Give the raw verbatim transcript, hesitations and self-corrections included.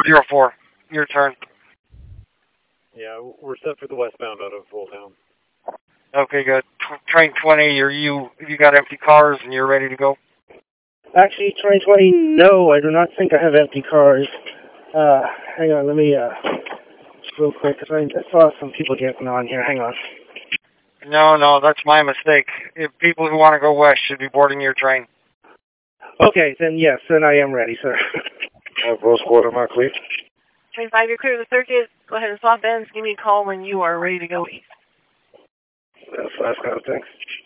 zero four, your turn. Yeah, we're set for the westbound out of Old Town. Okay, good. T- train twenty, are you, you got empty cars and you're ready to go? Actually, train twenty, no, I do not think I have empty cars. Uh, hang on, let me, uh, just real quick, because I, I saw some people getting on here. Hang on. No, no, that's my mistake. If people who want to go west should be boarding your train. Okay, then yes, then I am ready, sir. Uh, Rose Quarter, am I clear? Train five, you're clear of the circuit. Go ahead and swap ends. Give me a call when you are ready to go east. That's last kind of thing.